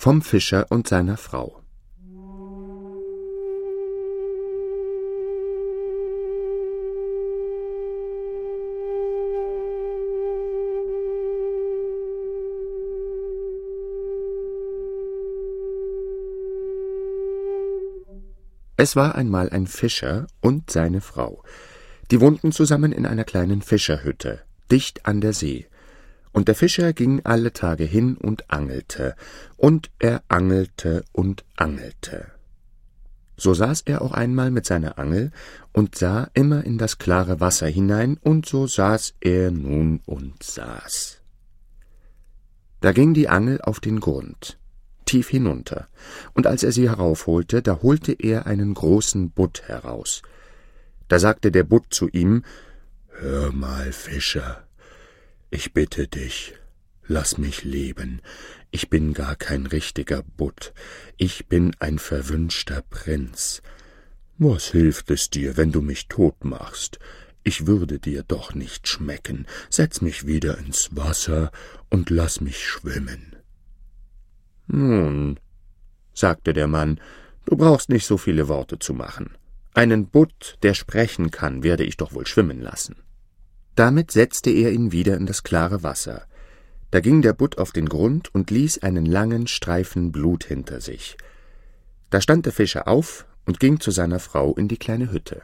vom Fischer und seiner Frau. Es war einmal ein Fischer und seine Frau. Die wohnten zusammen in einer kleinen Fischerhütte, dicht an der See. Und der Fischer ging alle Tage hin und angelte. Und er angelte und angelte. So saß er auch einmal mit seiner Angel und sah immer in das klare Wasser hinein, und so saß er nun und saß. Da ging die Angel auf den Grund, tief hinunter, und als er sie heraufholte, da holte er einen großen Butt heraus. Da sagte der Butt zu ihm: »Hör mal, Fischer, ich bitte dich, lass mich leben. Ich bin gar kein richtiger Butt. Ich bin ein verwünschter Prinz. Was hilft es dir, wenn du mich tot machst? Ich würde dir doch nicht schmecken. Setz mich wieder ins Wasser und lass mich schwimmen.« »Nun«, sagte der Mann, »du brauchst nicht so viele Worte zu machen. Einen Butt, der sprechen kann, werde ich doch wohl schwimmen lassen.« Damit setzte er ihn wieder in das klare Wasser. Da ging der Butt auf den Grund und ließ einen langen Streifen Blut hinter sich. Da stand der Fischer auf und ging zu seiner Frau in die kleine Hütte.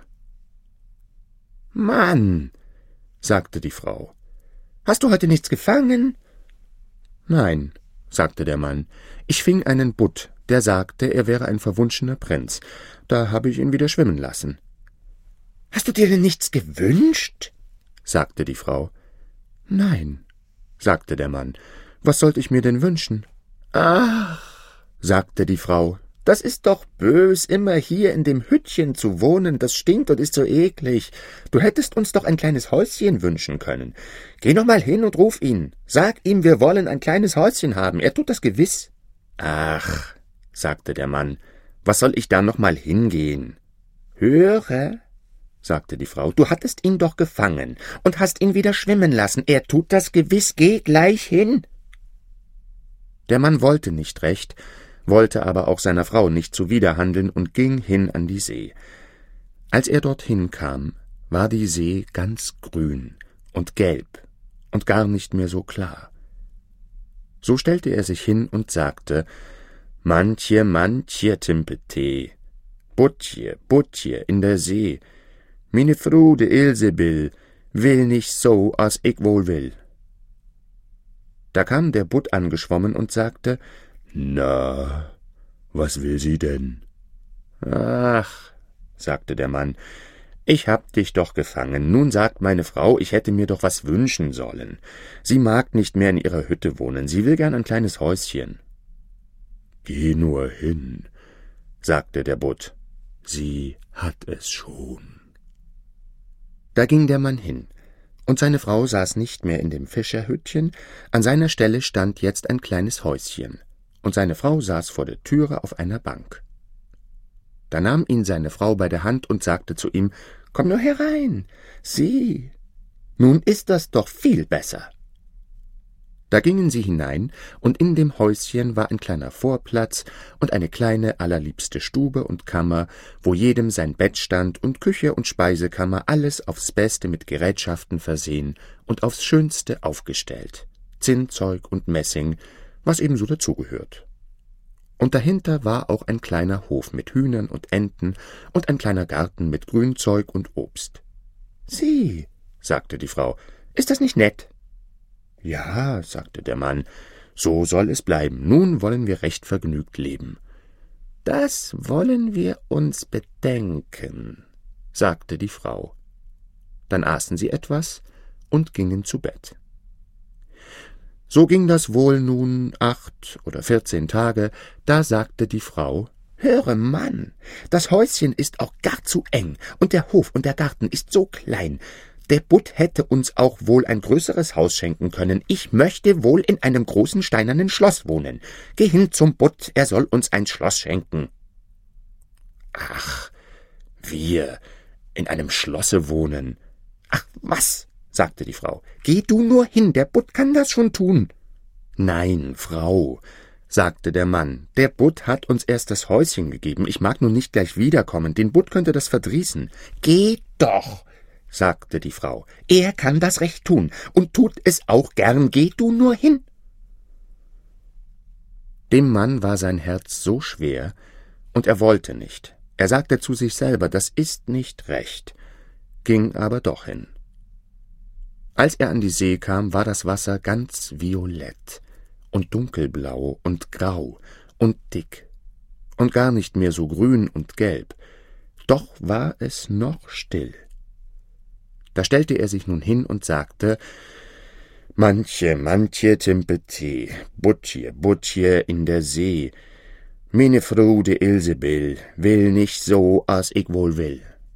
»Mann«, sagte die Frau, »hast du heute nichts gefangen?« »Nein«, sagte der Mann, »ich fing einen Butt, der sagte, er wäre ein verwunschener Prinz. Da habe ich ihn wieder schwimmen lassen.« »Hast du dir denn nichts gewünscht?« sagte die Frau. »Nein«, sagte der Mann, »was sollte ich mir denn wünschen?« »Ach«, sagte die Frau, »das ist doch bös, immer hier in dem Hüttchen zu wohnen, das stinkt und ist so eklig. Du hättest uns doch ein kleines Häuschen wünschen können. Geh noch mal hin und ruf ihn. Sag ihm, wir wollen ein kleines Häuschen haben, er tut das gewiss.« »Ach«, sagte der Mann, »was soll ich da noch mal hingehen?« »Höre«, sagte die Frau, »du hattest ihn doch gefangen und hast ihn wieder schwimmen lassen. Er tut das gewiss, geh gleich hin.« Der Mann wollte nicht recht, wollte aber auch seiner Frau nicht zuwiderhandeln und ging hin an die See. Als er dorthin kam, war die See ganz grün und gelb und gar nicht mehr so klar. So stellte er sich hin und sagte: »Mantje, mantje, Timpetee, Butje, Butje in der See, mine Frude Ilsebill will nicht so, als ich wohl will.« Da kam der Butt angeschwommen und sagte: »Na, was will sie denn?« »Ach«, sagte der Mann, »ich hab dich doch gefangen. Nun sagt meine Frau, ich hätte mir doch was wünschen sollen. Sie mag nicht mehr in ihrer Hütte wohnen, sie will gern ein kleines Häuschen.« »Geh nur hin«, sagte der Butt, »sie hat es schon.« Da ging der Mann hin, und seine Frau saß nicht mehr in dem Fischerhüttchen, an seiner Stelle stand jetzt ein kleines Häuschen, und seine Frau saß vor der Türe auf einer Bank. Da nahm ihn seine Frau bei der Hand und sagte zu ihm: »Komm nur herein, sieh, nun ist das doch viel besser.« Da gingen sie hinein, und in dem Häuschen war ein kleiner Vorplatz und eine kleine, allerliebste Stube und Kammer, wo jedem sein Bett stand, und Küche und Speisekammer, alles aufs Beste mit Gerätschaften versehen und aufs Schönste aufgestellt, Zinnzeug und Messing, was ebenso dazugehört. Und dahinter war auch ein kleiner Hof mit Hühnern und Enten und ein kleiner Garten mit Grünzeug und Obst. »Sieh«, sagte die Frau, »ist das nicht nett?« »Ja«, sagte der Mann, »so soll es bleiben. Nun wollen wir recht vergnügt leben.« »Das wollen wir uns bedenken«, sagte die Frau. Dann aßen sie etwas und gingen zu Bett. So ging das wohl nun 8 oder 14 Tage, da sagte die Frau: »Höre, Mann, das Häuschen ist auch gar zu eng, und der Hof und der Garten ist so klein. Der Butt hätte uns auch wohl ein größeres Haus schenken können. Ich möchte wohl in einem großen steinernen Schloss wohnen. Geh hin zum Butt, er soll uns ein Schloss schenken.« »Ach, wir in einem Schlosse wohnen. Ach, was«, sagte die Frau, »geh du nur hin, der Butt kann das schon tun.« »Nein, Frau«, sagte der Mann, »der Butt hat uns erst das Häuschen gegeben, ich mag nun nicht gleich wiederkommen, den Butt könnte das verdrießen.« »Geh doch«, sagte die Frau, »er kann das recht tun und tut es auch gern, geh du nur hin.« Dem Mann war sein Herz so schwer, und er wollte nicht. Er sagte zu sich selber, das ist nicht recht, ging aber doch hin. Als er an die See kam, war das Wasser ganz violett und dunkelblau und grau und dick und gar nicht mehr so grün und gelb, doch war es noch still. Da stellte er sich nun hin und sagte, »Manche Timpeltee, Butje in der See, meine Frau, de Ilsebill, will nicht so, als ich wohl will.«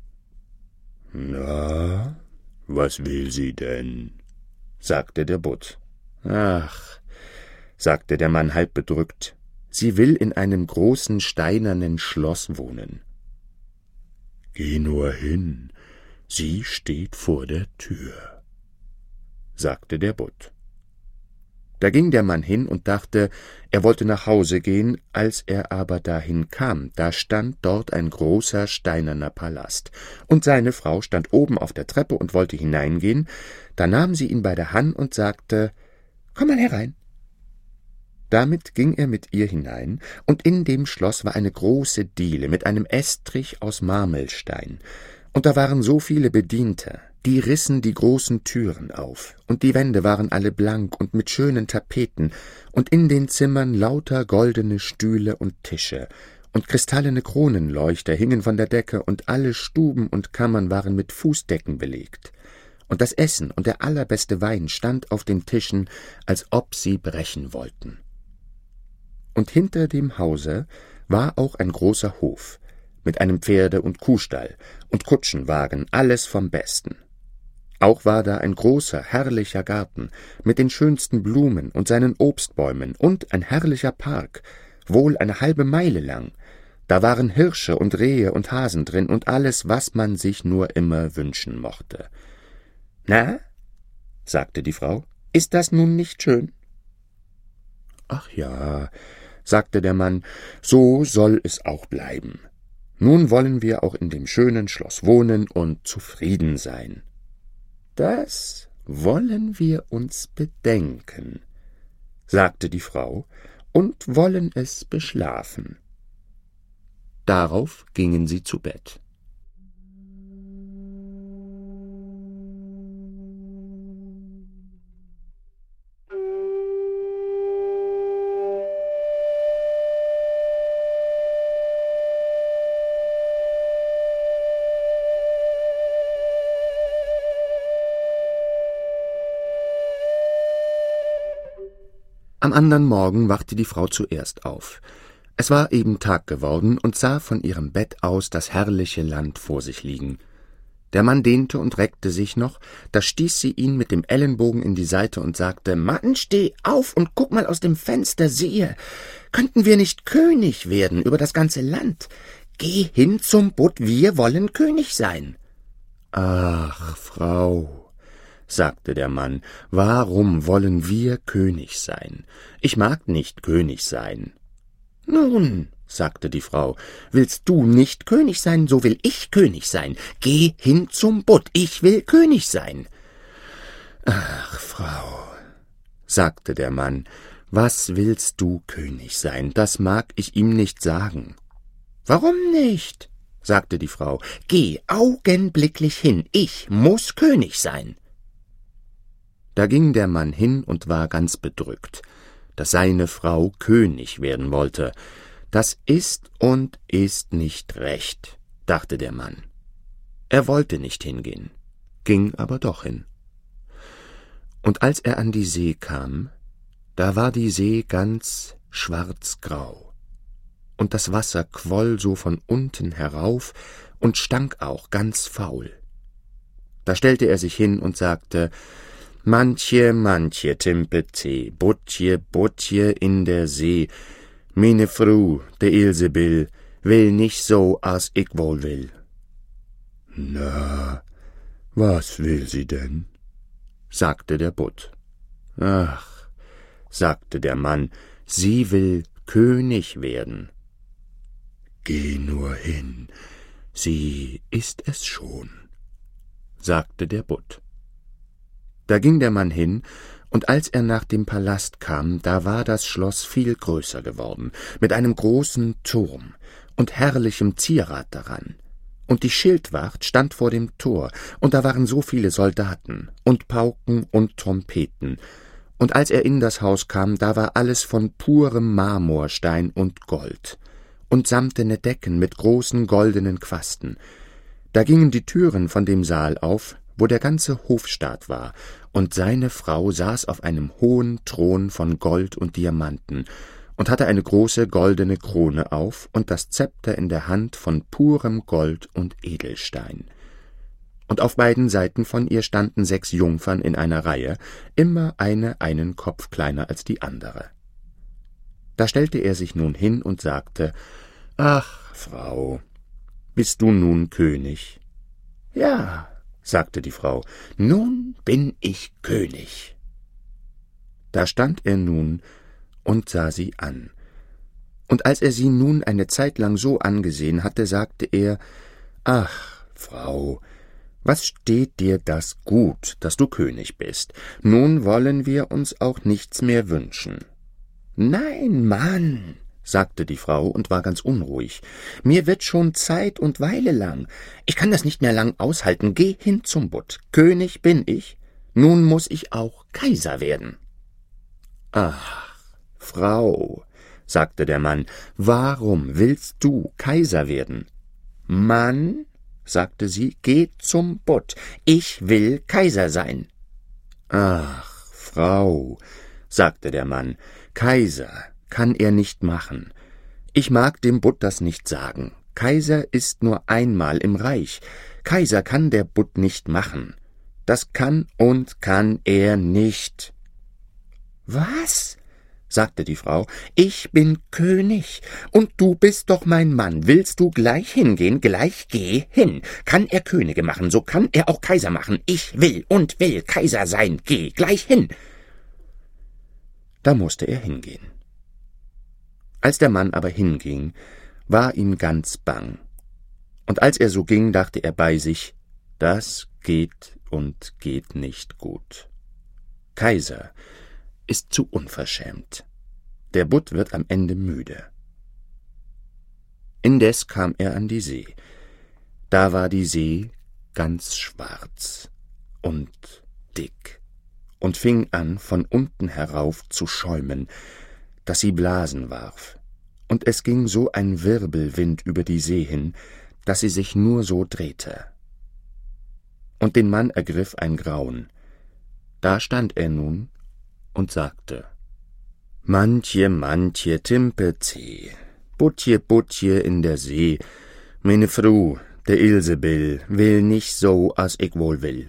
»Na, was will sie denn?« sagte der Butt. »Ach«, sagte der Mann halb bedrückt, »sie will in einem großen steinernen Schloss wohnen.« »Geh nur hin, sie steht vor der Tür«, sagte der Butt. Da ging der Mann hin und dachte, er wollte nach Hause gehen, als er aber dahin kam, da stand dort ein großer steinerner Palast, und seine Frau stand oben auf der Treppe und wollte hineingehen, da nahm sie ihn bei der Hand und sagte, »Komm mal herein.« Damit ging er mit ihr hinein, und in dem Schloss war eine große Diele mit einem Estrich aus Marmelstein, und da waren so viele Bediente, die rissen die großen Türen auf, und die Wände waren alle blank und mit schönen Tapeten, und in den Zimmern lauter goldene Stühle und Tische, und kristallene Kronenleuchter hingen von der Decke, und alle Stuben und Kammern waren mit Fußdecken belegt. Und das Essen und der allerbeste Wein stand auf den Tischen, als ob sie brechen wollten. Und hinter dem Hause war auch ein großer Hof, mit einem Pferde- und Kuhstall und Kutschenwagen, alles vom Besten. Auch war da ein großer, herrlicher Garten mit den schönsten Blumen und seinen Obstbäumen und ein herrlicher Park, wohl eine halbe Meile lang. Da waren Hirsche und Rehe und Hasen drin und alles, was man sich nur immer wünschen mochte. »Na«, sagte die Frau, »ist das nun nicht schön?« »Ach ja«, sagte der Mann, »so soll es auch bleiben. Nun wollen wir auch in dem schönen Schloss wohnen und zufrieden sein.« »Das wollen wir uns bedenken«, sagte die Frau, »und wollen es beschlafen.« Darauf gingen sie zu Bett. Am andern Morgen wachte die Frau zuerst auf. Es war eben Tag geworden und sah von ihrem Bett aus das herrliche Land vor sich liegen. Der Mann dehnte und reckte sich noch, da stieß sie ihn mit dem Ellenbogen in die Seite und sagte, »Mann, steh auf und guck mal aus dem Fenster, siehe, könnten wir nicht König werden über das ganze Land? Geh hin zum Butt, wir wollen König sein.« »Ach, Frau«, sagte der Mann, »warum wollen wir König sein? Ich mag nicht König sein.« »Nun«, sagte die Frau, »willst du nicht König sein, so will ich König sein. Geh hin zum Butt, ich will König sein.« »Ach, Frau«, sagte der Mann, »was willst du König sein? Das mag ich ihm nicht sagen.« »Warum nicht?«, sagte die Frau, »geh augenblicklich hin, ich muß König sein.« Da ging der Mann hin und war ganz bedrückt, dass seine Frau König werden wollte. »Das ist und ist nicht recht«, dachte der Mann. Er wollte nicht hingehen, ging aber doch hin. Und als er an die See kam, da war die See ganz schwarzgrau, und das Wasser quoll so von unten herauf und stank auch ganz faul. Da stellte er sich hin und sagte, »Manche Timpeltee, Butje in der See, meine Frau, de Ilsebill, will nicht so, als ich wohl will.« »Na, was will sie denn?«, sagte der Butt. »Ach«, sagte der Mann, Sie will König werden. »Geh nur hin, sie ist es schon«, sagte der Butt. Da ging der Mann hin, und als er nach dem Palast kam, da war das Schloss viel größer geworden, mit einem großen Turm und herrlichem Zierat daran. Und die Schildwacht stand vor dem Tor, und da waren so viele Soldaten und Pauken und Trompeten. Und als er in das Haus kam, da war alles von purem Marmorstein und Gold und samtene Decken mit großen goldenen Quasten. Da gingen die Türen von dem Saal auf, wo der ganze Hofstaat war, und seine Frau saß auf einem hohen Thron von Gold und Diamanten und hatte eine große goldene Krone auf und das Zepter in der Hand von purem Gold und Edelstein. Und auf beiden Seiten von ihr standen 6 Jungfern in einer Reihe, immer eine einen Kopf kleiner als die andere. Da stellte er sich nun hin und sagte: »Ach, Frau, bist du nun König?« »Ja«, sagte die Frau, »nun bin ich König.« Da stand er nun und sah sie an. Und als er sie nun eine Zeit lang so angesehen hatte, sagte er: »Ach, Frau, was steht dir das gut, dass du König bist? Nun wollen wir uns auch nichts mehr wünschen.« »Nein, Mann«, sagte die Frau und war ganz unruhig, »mir wird schon Zeit und Weile lang. Ich kann das nicht mehr lang aushalten. Geh hin zum Butt. König bin ich. Nun muß ich auch Kaiser werden.« »Ach, Frau«, sagte der Mann, »warum willst du Kaiser werden?« »Mann«, sagte sie, »geh zum Butt. Ich will Kaiser sein.« »Ach, Frau«, sagte der Mann, »Kaiser kann er nicht machen. Ich mag dem Butt das nicht sagen. Kaiser ist nur einmal im Reich. Kaiser kann der Butt nicht machen. Das kann und kann er nicht.« »Was?«, sagte die Frau, »ich bin König, und du bist doch mein Mann. Willst du gleich hingehen? Gleich geh hin. Kann er Könige machen, so kann er auch Kaiser machen. Ich will und will Kaiser sein. Geh gleich hin.« Da mußte er hingehen. Als der Mann aber hinging, war ihm ganz bang. Und als er so ging, dachte er bei sich: Das geht und geht nicht gut. Kaiser ist zu unverschämt. Der Butt wird am Ende müde. Indes kam er an die See. Da war die See ganz schwarz und dick und fing an, von unten herauf zu schäumen, dass sie Blasen warf, und es ging so ein Wirbelwind über die See hin, dass sie sich nur so drehte. Und den Mann ergriff ein Grauen. Da stand er nun und sagte: »Mantje, mantje, Timpe zeh, Butje, butje in der See, meine Fru, der Ilsebill, will nicht so, as ich wohl will.«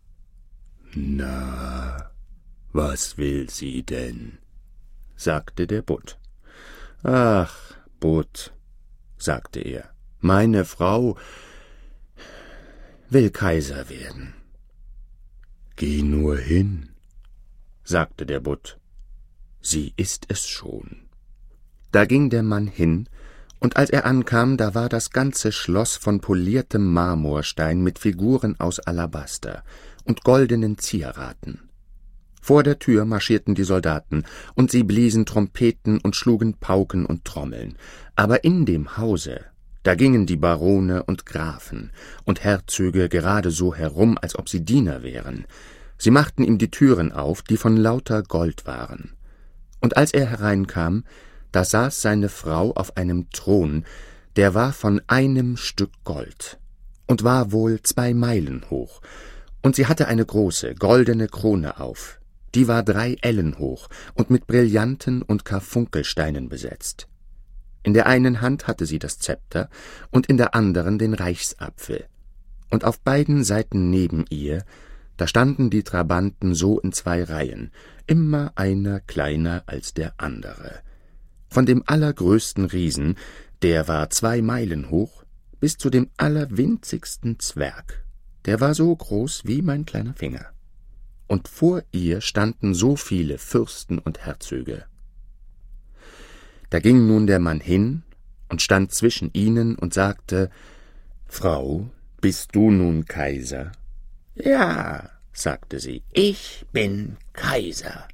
»Na, was will sie denn?«, sagte der Butt. »Ach, Butt«, sagte er, »meine Frau will Kaiser werden.« »Geh nur hin«, sagte der Butt, »sie ist es schon.« Da ging der Mann hin, und als er ankam, da war das ganze Schloss von poliertem Marmorstein mit Figuren aus Alabaster und goldenen Zieraten. Vor der Tür marschierten die Soldaten, und sie bliesen Trompeten und schlugen Pauken und Trommeln. Aber in dem Hause, da gingen die Barone und Grafen und Herzöge gerade so herum, als ob sie Diener wären. Sie machten ihm die Türen auf, die von lauter Gold waren. Und als er hereinkam, da saß seine Frau auf einem Thron, der war von einem Stück Gold und war wohl 2 Meilen hoch, und sie hatte eine große, goldene Krone auf, die war 3 Ellen hoch und mit Brillanten und Karfunkelsteinen besetzt. In der einen Hand hatte sie das Zepter und in der anderen den Reichsapfel, und auf beiden Seiten neben ihr, da standen die Trabanten so in 2 Reihen, immer einer kleiner als der andere. Von dem allergrößten Riesen, der war 2 Meilen hoch, bis zu dem allerwinzigsten Zwerg, der war so groß wie mein kleiner Finger. Und vor ihr standen so viele Fürsten und Herzöge. Da ging nun der Mann hin und stand zwischen ihnen und sagte: »Frau, bist du nun Kaiser?« »Ja«, sagte sie, »ich bin Kaiser.«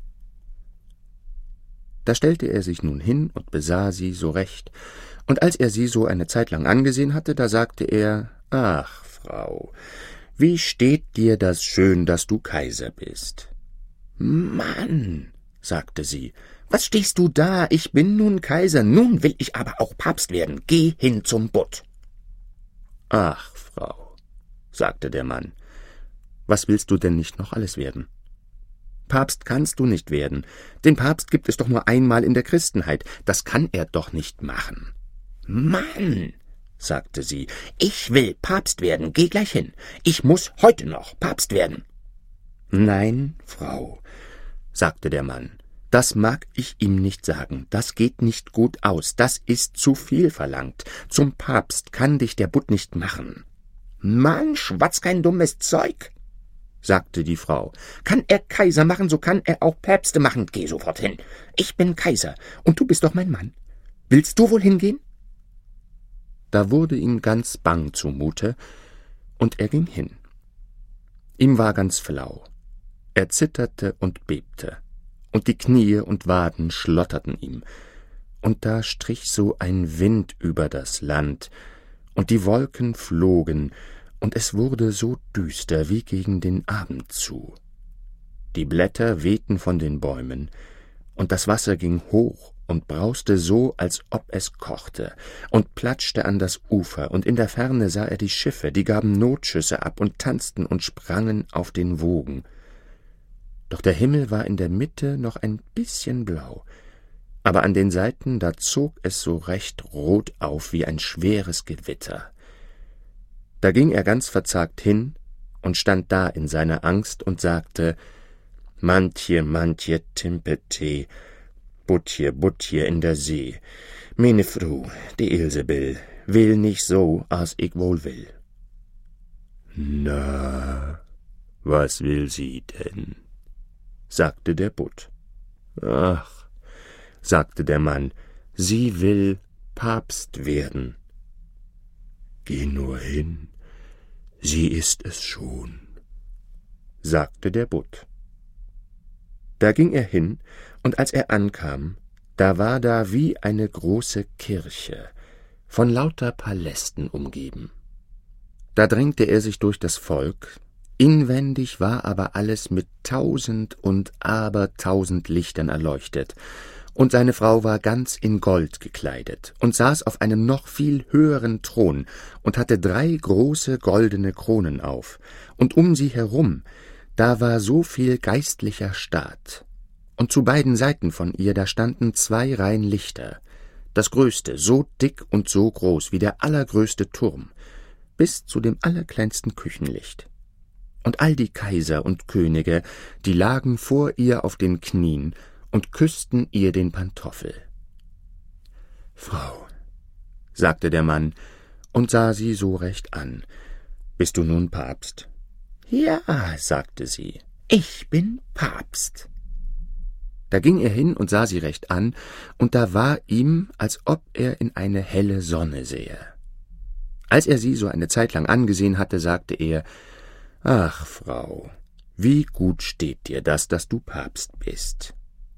Da stellte er sich nun hin und besah sie so recht, und als er sie so eine Zeit lang angesehen hatte, da sagte er: »Ach, Frau, wie steht dir das schön, dass du Kaiser bist?« »Mann«, sagte sie, »was stehst du da? Ich bin nun Kaiser, nun will ich aber auch Papst werden. Geh hin zum Butt.« »Ach, Frau«, sagte der Mann, »was willst du denn nicht noch alles werden? Papst kannst du nicht werden. Den Papst gibt es doch nur einmal in der Christenheit. Das kann er doch nicht machen.« »Mann«, sagte sie, »ich will Papst werden. Geh gleich hin. Ich muß heute noch Papst werden.« »Nein, Frau«, sagte der Mann, »das mag ich ihm nicht sagen. Das geht nicht gut aus. Das ist zu viel verlangt. Zum Papst kann dich der Butt nicht machen.« »Mann, schwatz kein dummes Zeug«, sagte die Frau. »Kann er Kaiser machen, so kann er auch Päpste machen. Geh sofort hin. Ich bin Kaiser, und du bist doch mein Mann. Willst du wohl hingehen?« Da wurde ihm ganz bang zumute, und er ging hin. Ihm war ganz flau. Er zitterte und bebte, und die Knie und Waden schlotterten ihm, und da strich so ein Wind über das Land, und die Wolken flogen, und es wurde so düster wie gegen den Abend zu. Die Blätter wehten von den Bäumen, und das Wasser ging hoch und brauste so, als ob es kochte, und platschte an das Ufer, und in der Ferne sah er die Schiffe, die gaben Notschüsse ab und tanzten und sprangen auf den Wogen. Doch der Himmel war in der Mitte noch ein bisschen blau, aber an den Seiten, da zog es so recht rot auf wie ein schweres Gewitter. Da ging er ganz verzagt hin und stand da in seiner Angst und sagte: »Mantje, Timpete, Butje in der See. Meine Frau, die Ilsebill, will nicht so, als ich wohl will.« »Na, was will sie denn?« sagte der Butt. »Ach«, sagte der Mann, »sie will Papst werden.« »Geh nur hin, sie ist es schon«, sagte der Butt. Da ging er hin, und als er ankam, da war da wie eine große Kirche, von lauter Palästen umgeben. Da drängte er sich durch das Volk, inwendig war aber alles mit 1000 und abertausend Lichtern erleuchtet, und seine Frau war ganz in Gold gekleidet und saß auf einem noch viel höheren Thron und hatte 3 große goldene Kronen auf, und um sie herum, da war so viel geistlicher Staat, und zu beiden Seiten von ihr, da standen 2 Reihen Lichter, das größte so dick und so groß wie der allergrößte Turm, bis zu dem allerkleinsten Küchenlicht. Und all die Kaiser und Könige, die lagen vor ihr auf den Knien und küssten ihr den Pantoffel. »Frau«, sagte der Mann und sah sie so recht an, »bist du nun Papst?« »Ja«, sagte sie, »ich bin Papst.« Da ging er hin und sah sie recht an, und da war ihm, als ob er in eine helle Sonne sähe. Als er sie so eine Zeit lang angesehen hatte, sagte er: »Ach, Frau, wie gut steht dir das, dass du Papst bist.«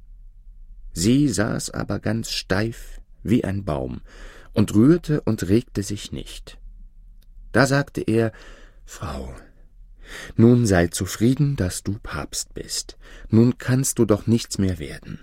Sie saß aber ganz steif wie ein Baum und rührte und regte sich nicht. Da sagte er: »Frau, nun sei zufrieden, dass du Papst bist. Nun kannst du doch nichts mehr werden.«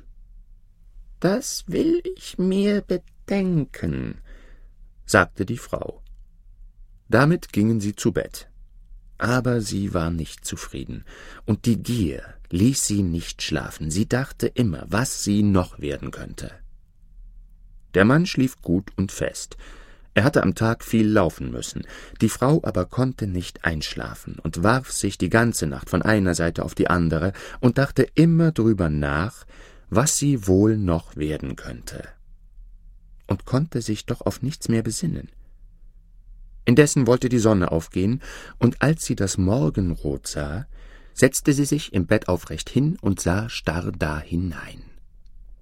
»Das will ich mir bedenken«, sagte die Frau. Damit gingen sie zu Bett. Aber sie war nicht zufrieden, und die Gier ließ sie nicht schlafen. Sie dachte immer, was sie noch werden könnte. Der Mann schlief gut und fest. Er hatte am Tag viel laufen müssen, die Frau aber konnte nicht einschlafen und warf sich die ganze Nacht von einer Seite auf die andere und dachte immer drüber nach, was sie wohl noch werden könnte, und konnte sich doch auf nichts mehr besinnen. Indessen wollte die Sonne aufgehen, und als sie das Morgenrot sah, setzte sie sich im Bett aufrecht hin und sah starr da hinein.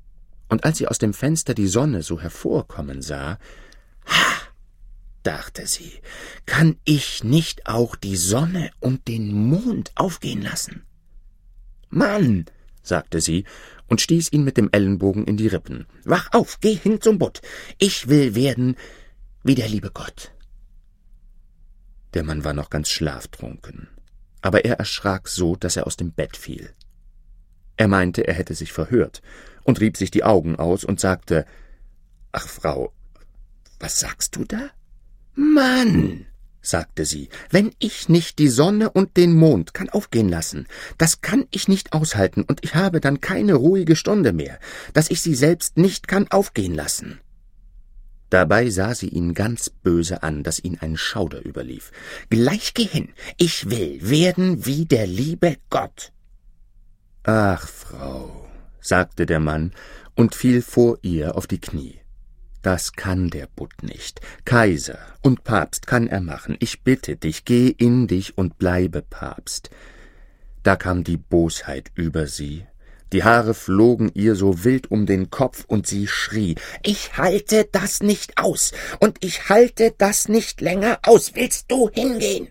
und als sie aus dem Fenster die Sonne so hervorkommen sah, »Ha«, dachte sie, »kann ich nicht auch die Sonne und den Mond aufgehen lassen?« »Mann«, sagte sie und stieß ihn mit dem Ellenbogen in die Rippen, »wach auf, geh hin zum Butt, ich will werden wie der liebe Gott.« Der Mann war noch ganz schlaftrunken, aber er erschrak so, dass er aus dem Bett fiel. Er meinte, er hätte sich verhört und rieb sich die Augen aus und sagte, »Ach, Frau, was sagst du da?« »Mann«, sagte sie, »wenn ich nicht die Sonne und den Mond kann aufgehen lassen, das kann ich nicht aushalten, und ich habe dann keine ruhige Stunde mehr, dass ich sie selbst nicht kann aufgehen lassen.« Dabei sah sie ihn ganz böse an, dass ihn ein Schauder überlief. »Gleich geh hin, ich will werden wie der liebe Gott.« »Ach, Frau«, sagte der Mann und fiel vor ihr auf die Knie, »das kann der Butt nicht. Kaiser und Papst kann er machen. Ich bitte dich, geh in dich und bleibe Papst.« Da kam die Bosheit über sie. Die Haare flogen ihr so wild um den Kopf und sie schrie, »Ich halte das nicht aus und ich halte das nicht länger aus. Willst du hingehen?«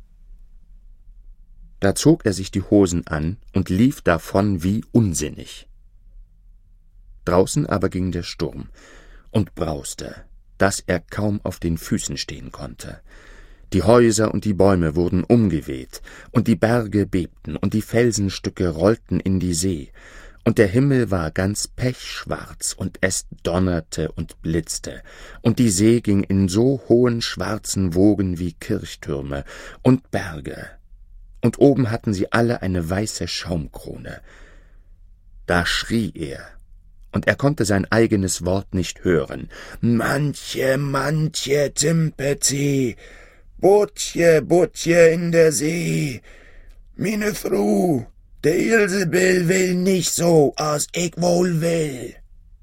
Da zog er sich die Hosen an und lief davon wie unsinnig. Draußen aber ging der Sturm und brauste, dass er kaum auf den Füßen stehen konnte. Die Häuser und die Bäume wurden umgeweht, und die Berge bebten, und die Felsenstücke rollten in die See, und der Himmel war ganz pechschwarz, und es donnerte und blitzte, und die See ging in so hohen schwarzen Wogen wie Kirchtürme und Berge, und oben hatten sie alle eine weiße Schaumkrone. Da schrie er, und er konnte sein eigenes Wort nicht hören. »Manche, manche Timpezi, Butje, Butje in der See, mine Fru, der Ilsebill will nicht so, als ich wohl will.«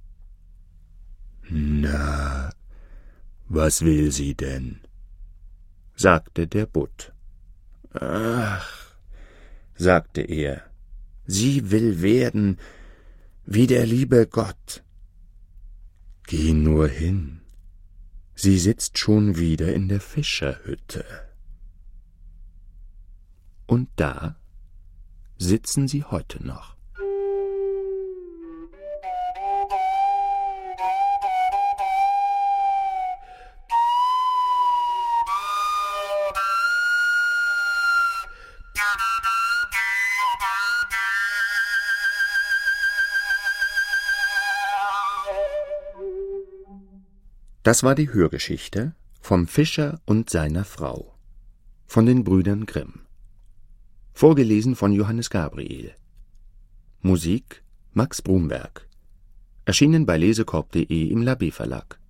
»Na, was will sie denn?« sagte der Butt. »Ach«, sagte er, »sie will werden wie der liebe Gott.« »Geh nur hin, sie sitzt schon wieder in der Fischerhütte.« Und da sitzen sie heute noch. Das war die Hörgeschichte vom Fischer und seiner Frau von den Brüdern Grimm. Vorgelesen von Johannes Gabriel. Musik Max Brumberg. Erschienen bei lesekorb.de im Labé Verlag.